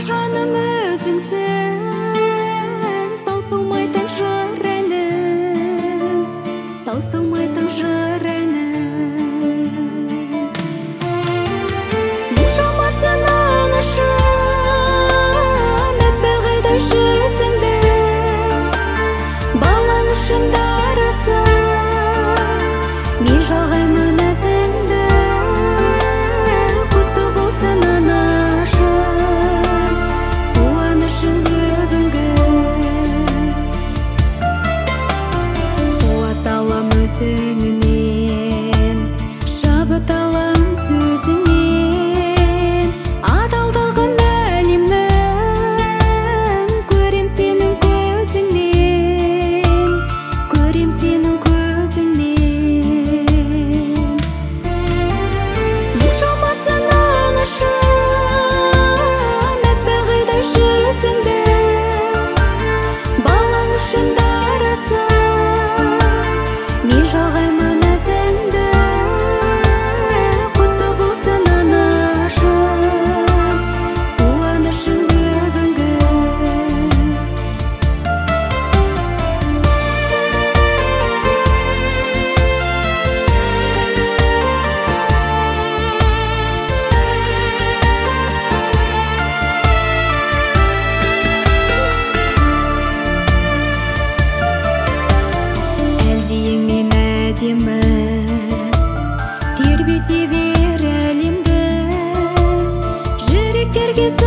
жаным өзіңсің, таусылмайтын жыр әнім, таусылмайтын жыр әнім. Мұңшамасынан ұшым, әппағайдай жүзіңді, балаң үшін дарасың, мен жағаймын әзіңді. Құтты болсын анашым, қуанышың бүгінгі. Қуат алам өзіңнен, шабыт алам сөзіңнен, адалдығын әлемнің, көрем сенің көзіңнен, көрем сенің көзіңнен. Мұңшамасынан ұшым, әппағайдай жүзіңді, балаң үшін дарасың, мен жағаймын әзіңді. Құтты болсын анашым, қуанышың бүгінгі. Әлдиіңмен әдемі тербете бер әлемді, жүректерге